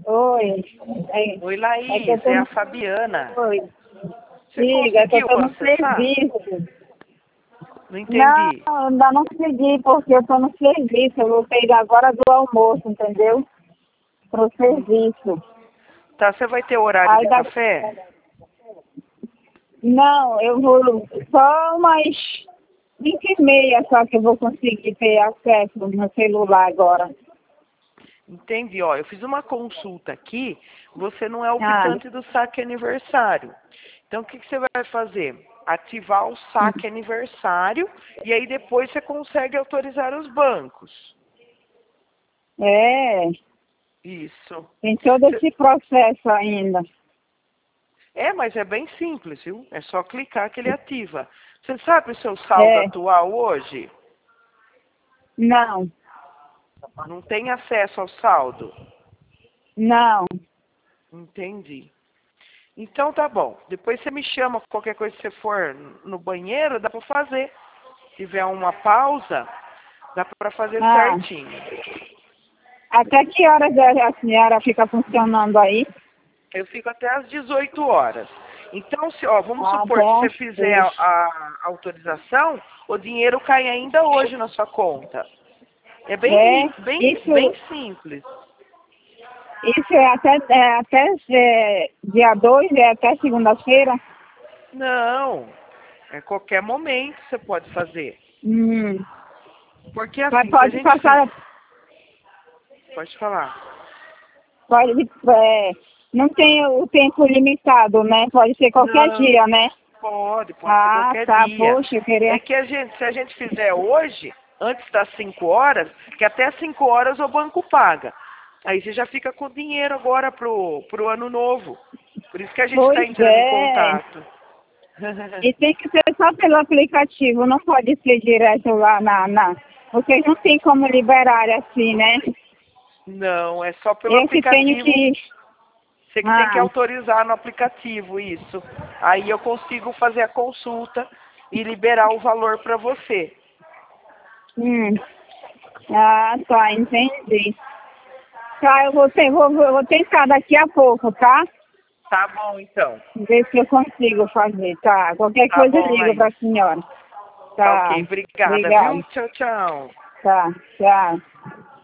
Oi. Oi, É que eu Laís, tô é a no... Fabiana. Oi. Você Diga, é que eu conseguiu tô no acessar? serviço. Não Não, entendi. ainda não consegui, porque eu tô no serviço. Eu voltei agora do almoço, entendeu? Pro serviço. Tá, você vai ter horário Aí de dá... café? Não, eu vou só umas 5h30 só que eu vou conseguir ter acesso no celular agora. Entendi, ó. Eu fiz uma consulta aqui. Você não é Ah, optante do saque aniversário. Então, o que você vai fazer? Ativar o saque aniversário e aí depois você consegue autorizar os bancos. é. Isso. Tem todo Cê- esse processo ainda. É, mas é bem simples, viu? É só clicar que ele ativa. Você sabe o seu saldo É. atual hoje? Não, Não tem acesso ao saldo? não. Entendi. Então tá bom. Depois você me chama, qualquer coisa que você for no banheiro, dá para fazer. Se tiver uma pausa, dá para fazer Ah, certinho. até que horas a senhora fica funcionando aí? Eu fico até às 18 horas. Então, vamos Ah, supor, se até você às fizer 6. a autorização, o dinheiro cai ainda hoje na sua conta. É É, bem simples. isso é até dia 2, é até segunda-feira? Não, é qualquer momento você pode fazer. Hum. Porque Mas assim, se a pode gente fizer... passar, Pode falar. pode, não tem o tempo limitado, né? Pode ser qualquer Não, dia, né? pode ser Ah, qualquer tá, dia. poxa, eu queria... É que se a gente fizer hoje, antes das 5 horas, que até 5 horas o banco paga. Aí você já fica com dinheiro agora pro ano novo. Por isso que a gente está Pois entrando em é. contato. E tem que ser só pelo aplicativo, não pode ser direto lá porque não tem como liberar assim, né? Não, é só pelo Eu que tenho aplicativo. que... Você que tem que Ah, autorizar no aplicativo isso. Aí eu consigo fazer a consulta e liberar o valor para você. hum. Ah, tá, entendi. Tá, eu vou tentar daqui a pouco, tá? Tá bom, então. Ver se eu consigo fazer, tá? Qualquer Tá coisa eu bom, ligo Laís. pra senhora. Tá Tá, ok, obrigada, obrigado. viu? Tchau, tchau. Tá, tchau.